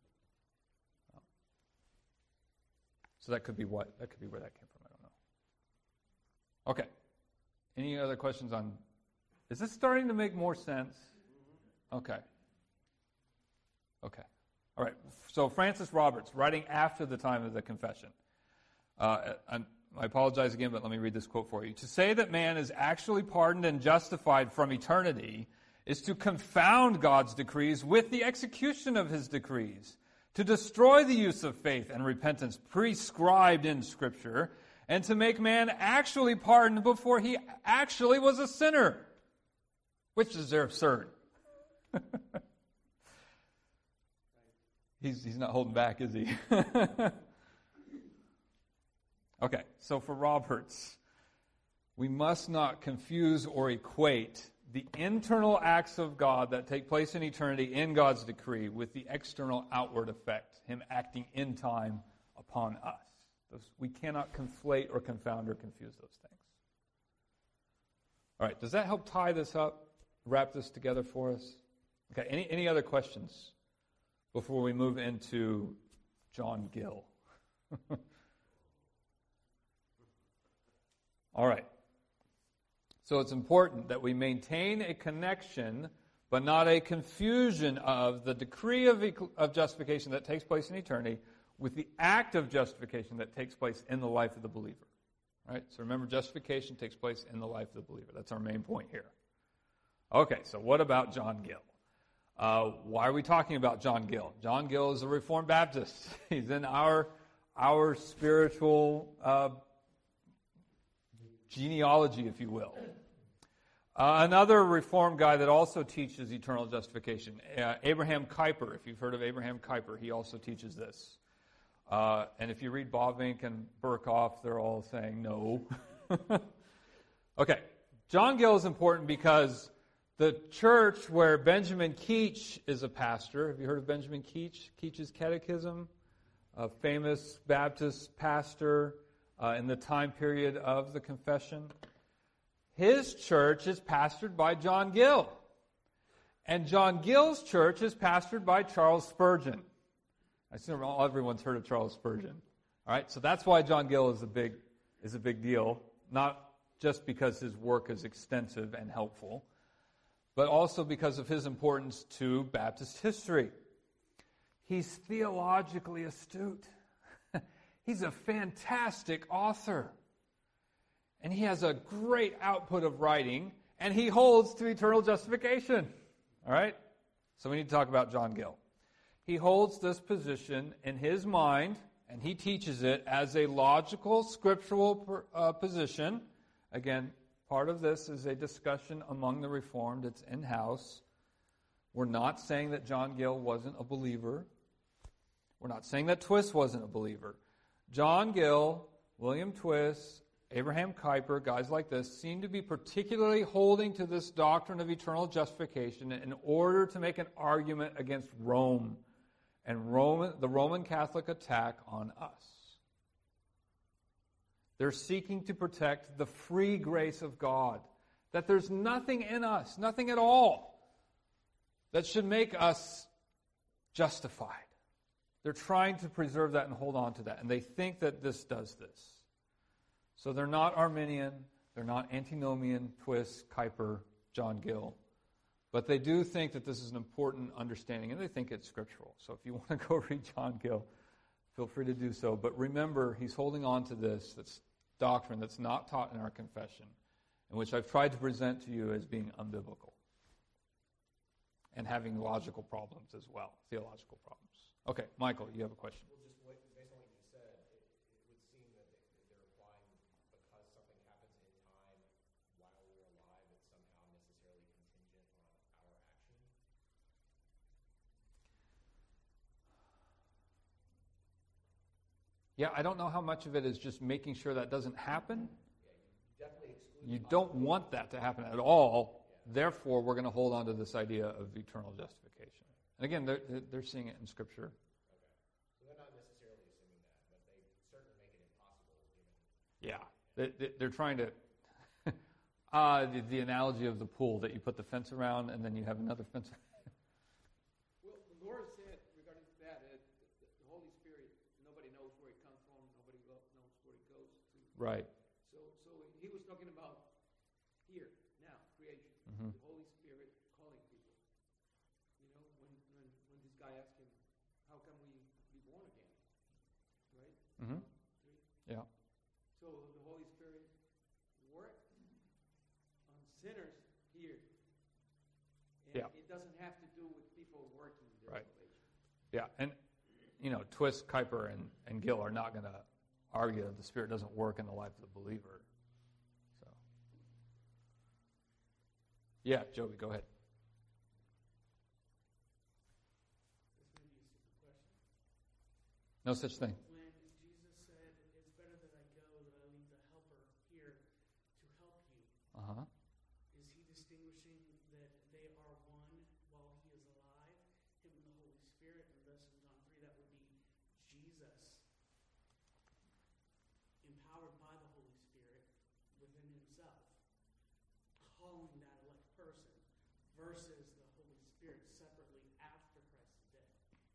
So that could be what that could be where that came from. I don't know. Okay. Any other questions on? Is this starting to make more sense? Okay. Okay. All right. So Francis Roberts, writing after the time of the confession. Uh, and I apologize again, but let me read this quote for you. To say that man is actually pardoned and justified from eternity is to confound God's decrees with the execution of his decrees, to destroy the use of faith and repentance prescribed in Scripture, and to make man actually pardoned before he actually was a sinner, which is absurd. he's, he's not holding back, is he? Okay, so for Roberts, we must not confuse or equate the internal acts of God that take place in eternity in God's decree with the external outward effect, him acting in time upon us. Those, we cannot conflate or confound or confuse those things. All right, does that help tie this up, wrap this together for us? Okay, any, any other questions before we move into John Gill? All right. So it's important that we maintain a connection, but not a confusion of the decree of, of justification that takes place in eternity with the act of justification that takes place in the life of the believer. All right? So remember, justification takes place in the life of the believer. That's our main point here. Okay, so what about John Gill? Uh, why are we talking about John Gill? John Gill is a Reformed Baptist. He's in our, our spiritual uh genealogy, if you will. Uh, another Reformed guy that also teaches eternal justification, uh, Abraham Kuyper. If you've heard of Abraham Kuyper, he also teaches this. Uh, and if you read Bavinck and Burkhoff, they're all saying no. Okay, John Gill is important because the church where Benjamin Keach is a pastor, have you heard of Benjamin Keach? Keach's Catechism, a famous Baptist pastor, Uh, in the time period of the confession. His church is pastored by John Gill. And John Gill's church is pastored by Charles Spurgeon. I assume everyone's heard of Charles Spurgeon. All right, so that's why John Gill is a big, is a big deal. Not just because his work is extensive and helpful, but also because of his importance to Baptist history. He's theologically astute. He's a fantastic author. And he has a great output of writing, and he holds to eternal justification. All right? So we need to talk about John Gill. He holds this position in his mind, and he teaches it as a logical, scriptural uh, position. Again, part of this is a discussion among the Reformed. It's in-house. We're not saying that John Gill wasn't a believer. We're not saying that Twiss wasn't a believer. John Gill, William Twiss, Abraham Kuyper, guys like this, seem to be particularly holding to this doctrine of eternal justification in order to make an argument against Rome and Roman, the Roman Catholic attack on us. They're seeking to protect the free grace of God, that there's nothing in us, nothing at all, that should make us justified. They're trying to preserve that and hold on to that, and they think that this does this. So they're not Arminian, they're not antinomian, Twiss, Kuyper, John Gill, but they do think that this is an important understanding, and they think it's scriptural. So if you want to go read John Gill, feel free to do so. But remember, he's holding on to this that's doctrine that's not taught in our confession, and which I've tried to present to you as being unbiblical and having logical problems as well, theological problems. Okay, Michael, you have a question. Well, just what, based on what you said, it, it would seem that they, they're implying because something happens in time while we're alive, it's somehow necessarily contingent on our action. Yeah, I don't know how much of it is just making sure that doesn't happen. Yeah, you definitely exclude. You don't want that to happen at all. Yeah. Therefore, we're going to hold on to this idea of eternal justification. And again, they're, they're seeing it in Scripture. Okay. So they're not necessarily assuming that, but they certainly make it impossible given. Yeah. They, they, they're trying to... uh, the, the analogy of the pool, that you put the fence around and then you have another fence. Well, the Lord said regarding that, uh, the, the Holy Spirit, nobody knows where it comes from, nobody go, knows where it goes to. Right. So, so he was talking about here, now, creation. Mm-hmm. The Holy Spirit calling people. You know, when, when, when this guy asked him, how can we be born again? Right? Mm-hmm. Three. Yeah. So the Holy Spirit worked on sinners here. And Yeah. it doesn't have to do with people working their Right. salvation. Yeah, and, you know, Twiss, Kuyper, and, and Gill are not going to argue that the Spirit doesn't work in the life of the believer. So, yeah, Joey, go ahead. This may be a stupid question. No such thing. When Jesus said, it's better that I go, that I leave the helper here to help you, Uh-huh. is he distinguishing that they are one while he is alive, him and the Holy Spirit, and thus in John three that would be Jesus, empowered by the Holy Spirit within himself, calling that elect person, versus the Holy Spirit separately after Christ's death.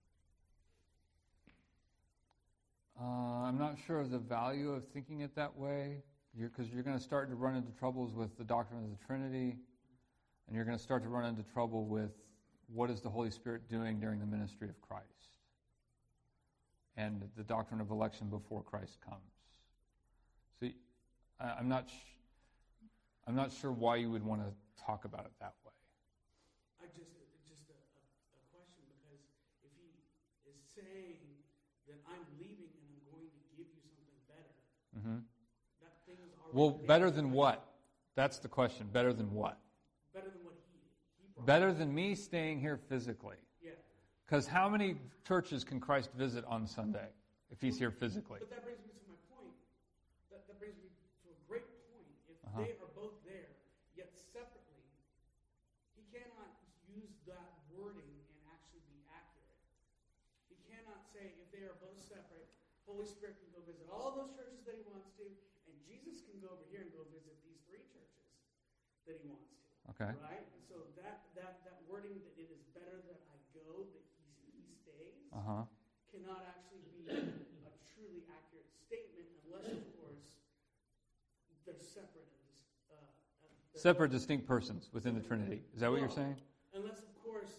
Uh, I'm not sure of the value of thinking it that way, because you're, you're going to start to run into troubles with the doctrine of the Trinity, and you're going to start to run into trouble with what is the Holy Spirit doing during the ministry of Christ, and the doctrine of election before Christ comes. See, I, I'm not. Sh- I'm not sure why you would want to talk about it that way. I just, just a, a, a question, because if he is saying that I'm leaving and I'm going to give you something better, Mm-hmm. that thing is already Well, there. better than what? That's the question. Better than what? Better than what he, he brought. Better than me staying here physically. Yeah. Because how many churches can Christ visit on Sunday if he's here physically? But that brings me to my point. That, that brings me to a great point. If Uh-huh. they are both there, yet separately, he cannot use that wording and actually be accurate. He cannot say, if they are both separate, Holy Spirit can go visit all those churches that he wants to, and Jesus can go over here and go visit these three churches that he wants to. Okay. Right? And so that, that, that wording that it is better that I go, that he, he stays, Uh-huh. cannot actually be a truly accurate statement unless, of course, they're separate. And dis- uh, uh, they're- Separate, distinct persons within the Trinity. Is that what you're Well, saying? Unless, of course,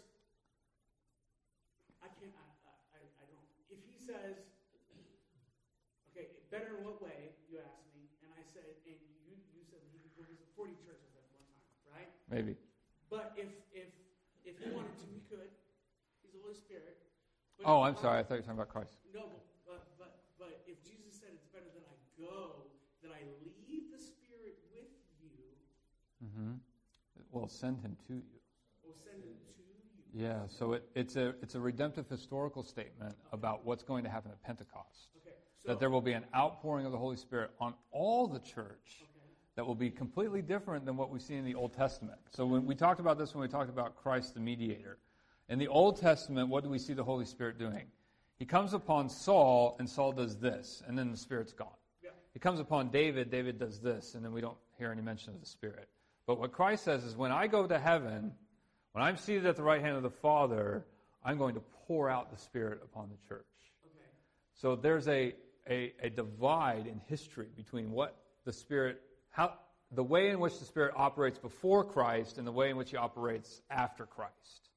I can't, I, I, I don't. If he says, okay, better in what way, you asked me, and I said, and you, you said he could go visit forty churches at one time, right? Maybe. But if, if, if he wanted to, he could. He's the Holy Spirit. But Oh, if- I'm sorry. I thought you were talking about Christ. No, but, but, but if Jesus said it's better that I go, that I leave the Spirit with you, Mm-hmm. Well, send him to you. or send him to you, Yeah, so it, it's a it's a redemptive historical statement about what's going to happen at Pentecost. Okay. So, That there will be an outpouring of the Holy Spirit on all the church okay. that will be completely different than what we see in the Old Testament. So when we talked about this when we talked about Christ the mediator. In the Old Testament, what do we see the Holy Spirit doing? He comes upon Saul, and Saul does this, and then the Spirit's gone. Yeah. He comes upon David, David does this, and then we don't hear any mention of the Spirit. But what Christ says is, when I go to heaven, when I'm seated at the right hand of the Father, I'm going to pour out the Spirit upon the church. Okay. So there's a, a, a divide in history between what the Spirit, how the way in which the Spirit operates before Christ and the way in which He operates after Christ.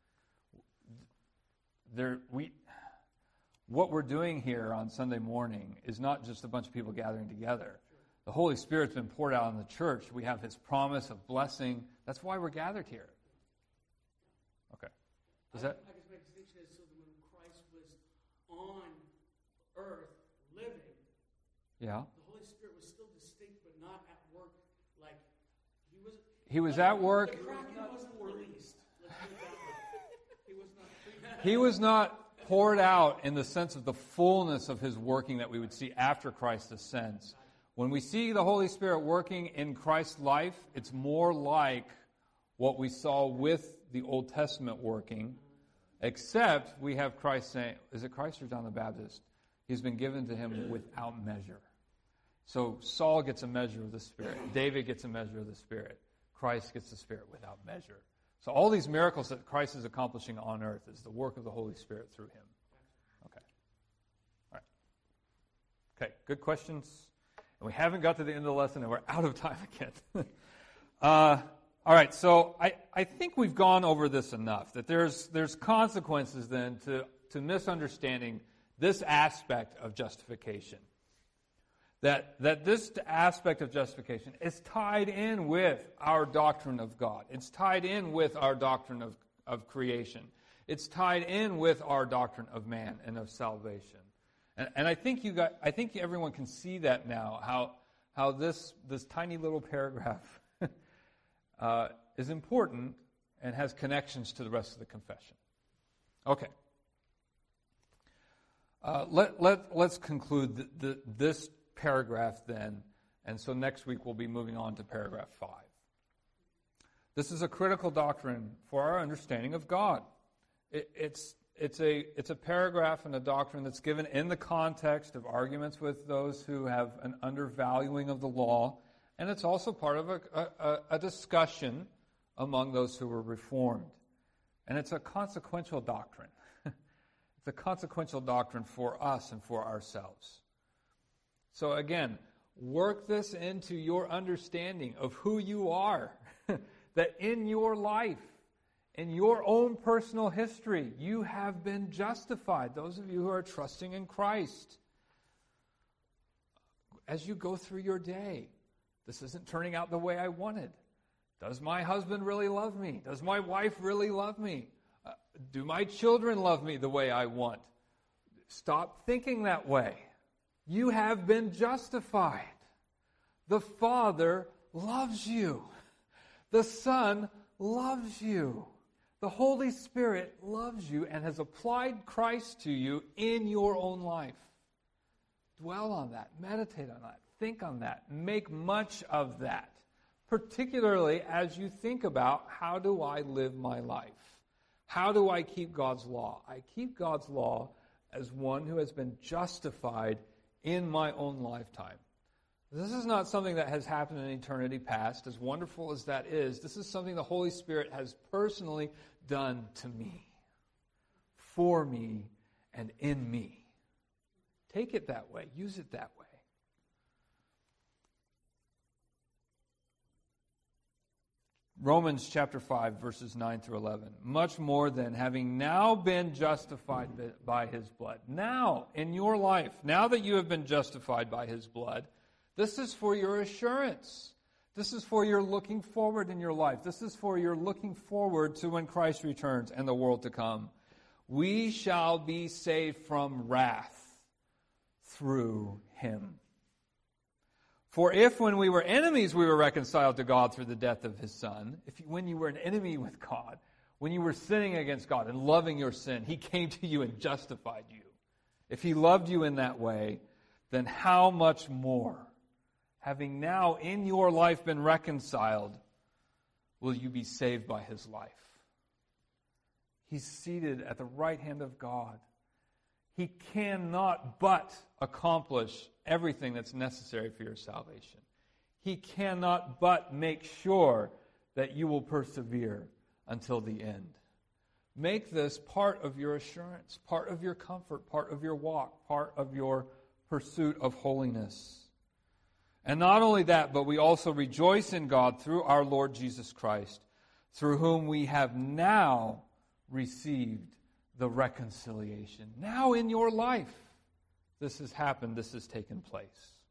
There, we, what we're doing here on Sunday morning is not just a bunch of people gathering together. The Holy Spirit's been poured out on the church. We have His promise of blessing. That's why we're gathered here. Okay. Does that? I guess my distinction is so that when Christ was on earth living, Yeah. the Holy Spirit was still distinct but not at work. Like he was. He was like, at work. The Kraken wasn't released. Let's put it that way. He was not free. He was not poured out in the sense of the fullness of His working that we would see after Christ ascends. When we see the Holy Spirit working in Christ's life, it's more like what we saw with the Old Testament working, except we have Christ saying, is it Christ or John the Baptist? He's been given to him without measure. So Saul gets a measure of the Spirit. David gets a measure of the Spirit. Christ gets the Spirit without measure. So all these miracles that Christ is accomplishing on earth is the work of the Holy Spirit through Him. Okay. All right. Okay, good questions. And we haven't got to the end of the lesson, and we're out of time again. uh, all right, so I, I think we've gone over this enough, that there's there's consequences then to, to misunderstanding this aspect of justification. That, that this aspect of justification is tied in with our doctrine of God. It's tied in with our doctrine of, of creation. It's tied in with our doctrine of man and of salvation. And, and I think you got I think everyone can see that now, how how this this tiny little paragraph uh, is important and has connections to the rest of the confession. Okay. Uh, let, let, let's conclude the, the, this paragraph then, and so next week we'll be moving on to paragraph five. This is a critical doctrine for our understanding of God. It, it's, it's, a, it's a paragraph and a doctrine that's given in the context of arguments with those who have an undervaluing of the law, and it's also part of a, a, a discussion among those who were Reformed. And it's a consequential doctrine. It's a consequential doctrine for us and for ourselves. So again, work this into your understanding of who you are. That in your life, in your own personal history, you have been justified. Those of you who are trusting in Christ. As you go through your day, this isn't turning out the way I wanted. Does my husband really love me? Does my wife really love me? Uh, do my children love me the way I want? Stop thinking that way. You have been justified. The Father loves you. The Son loves you. The Holy Spirit loves you and has applied Christ to you in your own life. Dwell on that. Meditate on that. Think on that. Make much of that. Particularly as you think about, how do I live my life? How do I keep God's law? I keep God's law as one who has been justified in my own lifetime. This is not something that has happened in eternity past, as wonderful as that is. This is something the Holy Spirit has personally done to me, for me, and in me. Take it that way. Use it that way. Romans chapter five, verses nine through eleven. Much more than having now been justified by His blood. Now, in your life, now that you have been justified by His blood, this is for your assurance. This is for your looking forward in your life. This is for your looking forward to when Christ returns and the world to come. We shall be saved from wrath through Him. For if when we were enemies we were reconciled to God through the death of His Son, if when you were an enemy with God, When you were sinning against God and loving your sin, He came to you and justified you. If He loved you in that way, then how much more, having now in your life been reconciled, will you be saved by His life? He's seated at the right hand of God. He cannot but accomplish everything that's necessary for your salvation. He cannot but make sure that you will persevere until the end. Make this part of your assurance, part of your comfort, part of your walk, part of your pursuit of holiness. And not only that, but we also rejoice in God through our Lord Jesus Christ, through whom we have now received the reconciliation. Now in your life, this has happened, this has taken place.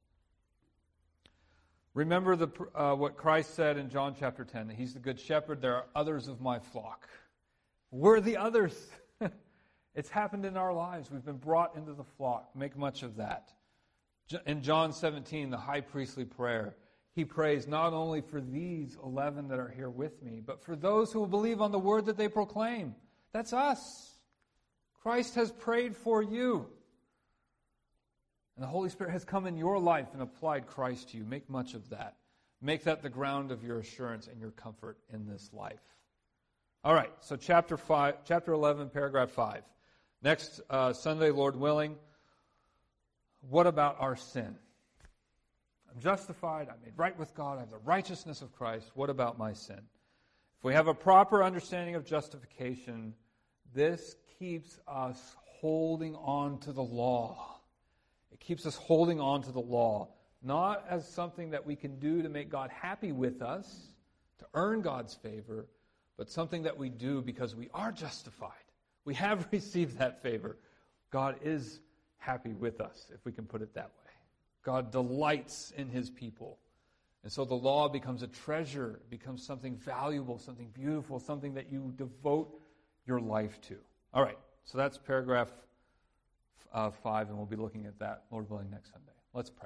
Remember the, uh, what Christ said in John chapter ten, that He's the good shepherd, there are others of my flock. We're the others. It's happened in our lives. We've been brought into the flock. Make much of that. In John seventeen, the high priestly prayer, He prays not only for these eleven that are here with me, but for those who will believe on the word that they proclaim. That's us. Christ has prayed for you. And the Holy Spirit has come in your life and applied Christ to you. Make much of that. Make that the ground of your assurance and your comfort in this life. All right, so chapter five, chapter eleven, paragraph five. Next uh, Sunday, Lord willing, what about our sin? I'm justified, I'm made right with God, I have the righteousness of Christ. What about my sin? If we have a proper understanding of justification, this keeps us holding on to the law. It keeps us holding on to the law, not as something that we can do to make God happy with us, to earn God's favor, but something that we do because we are justified. We have received that favor. God is happy with us, if we can put it that way. God delights in His people. And so the law becomes a treasure, becomes something valuable, something beautiful, something that you devote your life to. All right, so that's paragraph uh, five, and we'll be looking at that, Lord willing, next Sunday. Let's pray.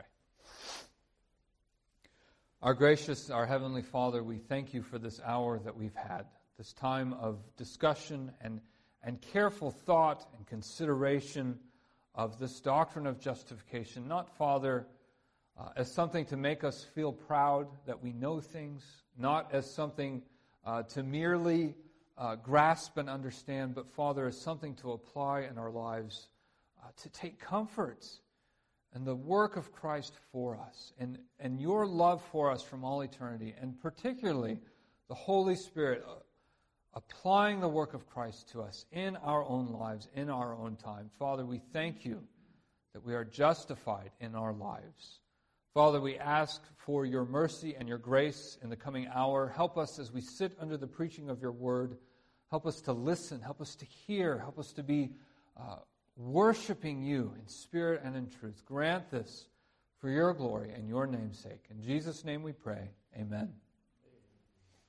Our gracious, our Heavenly Father, we thank You for this hour that we've had, this time of discussion and, and careful thought and consideration of this doctrine of justification, not, Father, uh, as something to make us feel proud that we know things, not as something uh, to merely uh, grasp and understand, but, Father, as something to apply in our lives, uh, to take comfort in the work of Christ for us, and, and Your love for us from all eternity, and particularly the Holy Spirit uh, applying the work of Christ to us in our own lives, in our own time. Father, we thank You that we are justified in our lives. Father, we ask for Your mercy and Your grace in the coming hour. Help us as we sit under the preaching of Your word. Help us to listen. Help us to hear. Help us to be uh, worshiping You in spirit and in truth. Grant this for Your glory and Your name's sake. In Jesus' name we pray. Amen.